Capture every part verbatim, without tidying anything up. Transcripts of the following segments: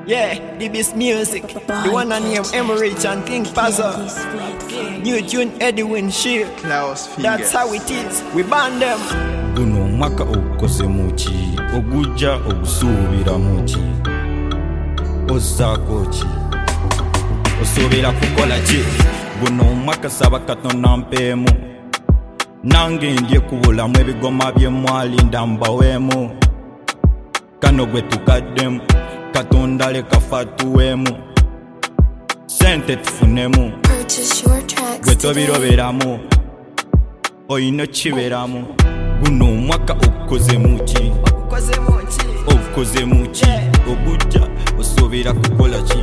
Yeah, the best music. The one I name Emerich and King Pazza. New tune Edwin Shear. That's how it is. We ban them. Guno mwaka okose muchi, oguja ogusubira muchi. Ozakochi, osubira kukola chi. Guno mwaka saba katona mpemu. Nange ndye kubulamu ebigoma byemwali ndambawemu. Kano gwe tukaddemu, Katonda leka fatuwemu. Sente tufunemu, gwe tobiroberamu, oyina kiberamu. Guno mwaka okoze muki, okoze muki, ogujja osobera kukola ki,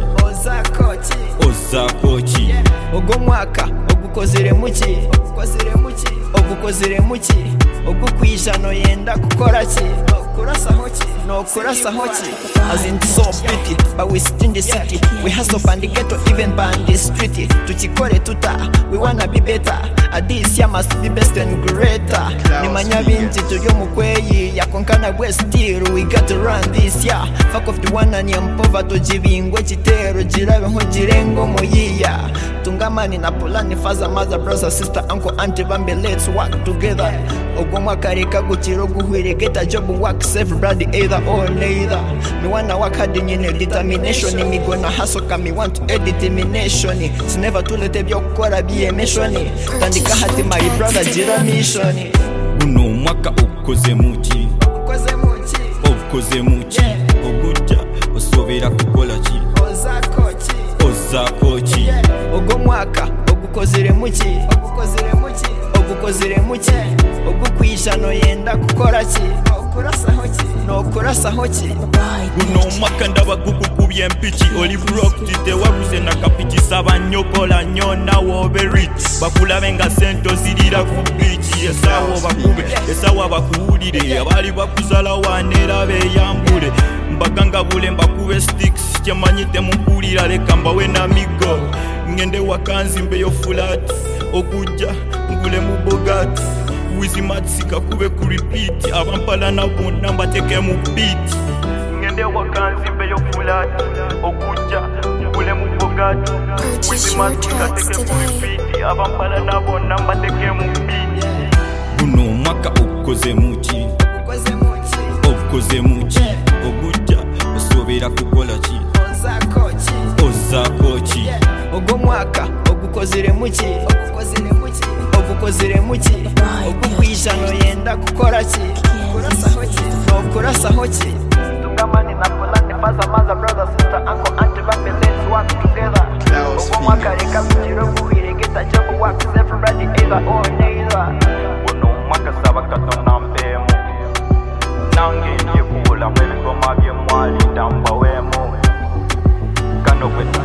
ozakoki. Ogwo mwaka ogukozere muki, ogukozere muki, ogukwisha noyenda kukora ki, nokurasa hoki, nokurasa hoki. As in so pretty, but we still in the city. We hustle pan the ghetto, even pan the street. Tuchikore tuta, we wanna be better. At this year must be best and greater. Nimanya binti tuyo mukweyi, yakonkana we still. We got to run this year. Fuck off the one and yampova tujibingwe chitero. Jirabe ho jirengo moyiya. Tungamani na polani, father, mother, brother, sister, uncle, auntie, bambi, let's work together. Ogomwa karika guchiro guhwire, get a job, works everybody either or neither. Me wanna work hard in your determination. Me gonna hustle cause me want to add determination. It's never too late if you kora be a mission. Tandika hati my brother jira mission. Guno mwaka okoze muchi, okoze muchi, oguja osobera kukola ki, ozakoki. Ogwo mwaka ogukozere muki, ogukozere muki, ogukwisha noyenda kukora ki, nokurasa hoki. Guno mwaka ndaba gukukubye empiki, oli broke tite wabuze na kapiki. Saba nyokola nyona wobe rich, bakulabe nga sento zirira ku beach. Esawo bakube, esawa bakuwulire, abali bakuzala wanera beyambule. Mbaganga bule mbakube sticks, kyemanyite mumpulira leka mbawe na migo. Ngende wakanzi mbeyo fulat, okujja ngule mu Bogart. Wizi matsika kube ku repeat, abampala na bonna mbateke mu beat. Ngende wakanzi mbeyo fulat, okujja ngule mu Bogart. Wizi matsika teke ku repeat, abampala na bonna mbateke mu beat. Guno mwaka okoze muki, okoze muki, ogujja osobera kukola ki, ozakoki. Ogwo mwaka ogukozere muki, ogukozere muki, ogukwisha noyenda kukora ki, nokurasa hoki. Tungamani na polani, father, mother, brother, sister, uncle, auntie, bambi, let's work together. Ogwo mwaka leka kuchiro guhwire, get a job, works everybody either or neither. Guno mwaka saba katona mpemu. Nange ndye kubulamu ebigoma byemwali ndambawemu. Kano gwe